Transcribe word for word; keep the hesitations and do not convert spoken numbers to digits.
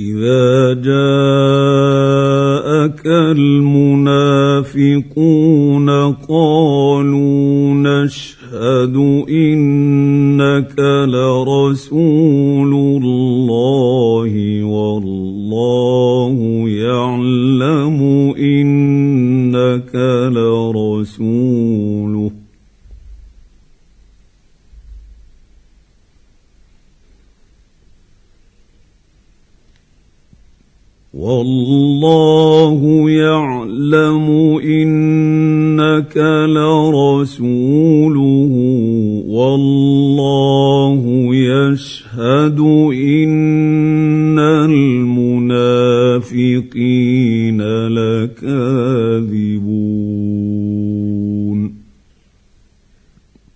إذا جاءك المنافقون قالوا نشهد إنك لرسول الله والله يعلم إنك لرسوله والله يعلم إنك لرسوله